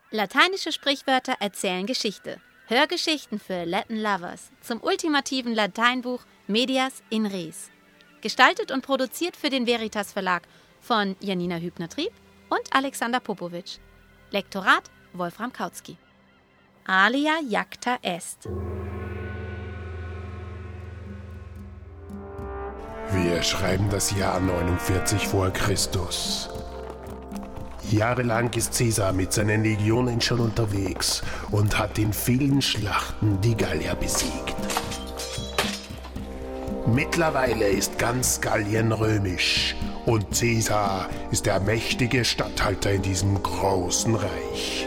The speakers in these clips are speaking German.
Lateinische Sprichwörter erzählen Geschichte. Hörgeschichten für Latin Lovers zum ultimativen Lateinbuch Medias in Res. Gestaltet und produziert für den Veritas Verlag von Janina Hübner-Trieb und Alexander Popovic. Lektorat Wolfram Kautsky. Alia jacta est. Wir schreiben das Jahr 49 vor Christus. Jahrelang ist Caesar mit seinen Legionen schon unterwegs und hat in vielen Schlachten die Gallier besiegt. Mittlerweile ist ganz Gallien römisch und Caesar ist der mächtige Statthalter in diesem großen Reich.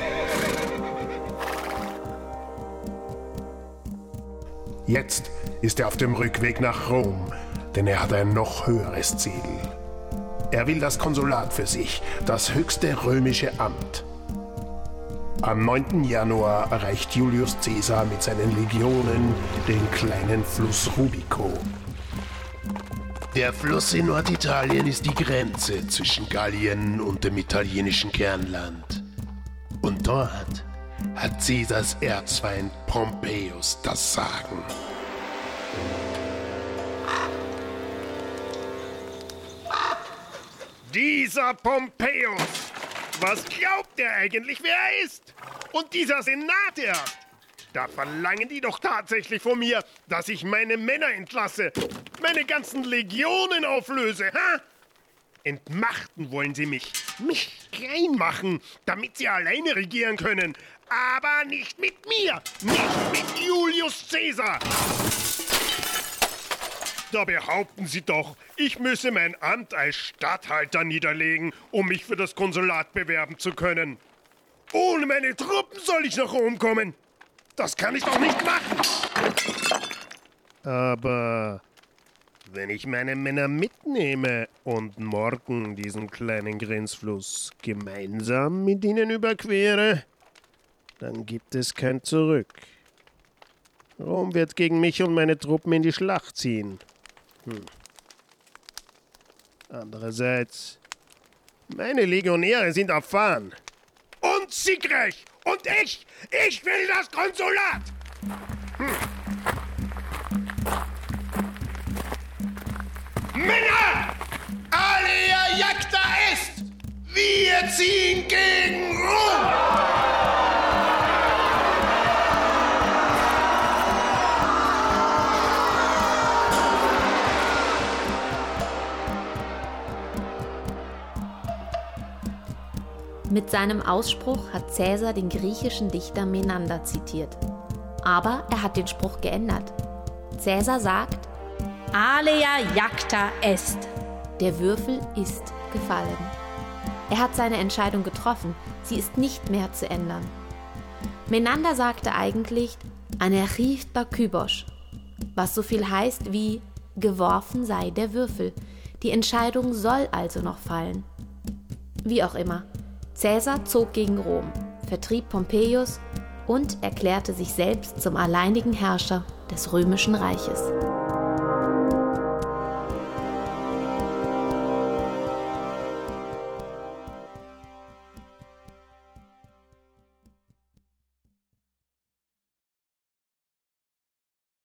Jetzt ist er auf dem Rückweg nach Rom, denn er hat ein noch höheres Ziel. Er will das Konsulat für sich, das höchste römische Amt. Am 9. Januar erreicht Julius Caesar mit seinen Legionen den kleinen Fluss Rubico. Der Fluss in Norditalien ist die Grenze zwischen Gallien und dem italienischen Kernland. Und dort hat Caesars Erzfeind Pompeius das Sagen. Dieser Pompeius! Was glaubt er eigentlich, wer er ist? Und dieser Senator! Da verlangen die doch tatsächlich von mir, dass ich meine Männer entlasse, meine ganzen Legionen auflöse, ha? Entmachten wollen sie mich klein machen, damit sie alleine regieren können. Aber nicht mit mir, nicht mit Julius Caesar! Da behaupten Sie doch, ich müsse mein Amt als Statthalter niederlegen, um mich für das Konsulat bewerben zu können. Ohne meine Truppen soll ich nach Rom kommen. Das kann ich doch nicht machen. Aber wenn ich meine Männer mitnehme und morgen diesen kleinen Grenzfluss gemeinsam mit ihnen überquere, dann gibt es kein Zurück. Rom wird gegen mich und meine Truppen in die Schlacht ziehen. Andererseits, meine Legionäre sind erfahren und siegreich. Und ich will das Konsulat. Männer, alia jacta est. Wir ziehen gegen Rom. Mit seinem Ausspruch hat Caesar den griechischen Dichter Menander zitiert. Aber er hat den Spruch geändert. Caesar sagt: Alea jacta est. Der Würfel ist gefallen. Er hat seine Entscheidung getroffen. Sie ist nicht mehr zu ändern. Menander sagte eigentlich Anarchifta kybos, was so viel heißt wie geworfen sei der Würfel. Die Entscheidung soll also noch fallen. Wie auch immer. Caesar zog gegen Rom, vertrieb Pompeius und erklärte sich selbst zum alleinigen Herrscher des Römischen Reiches.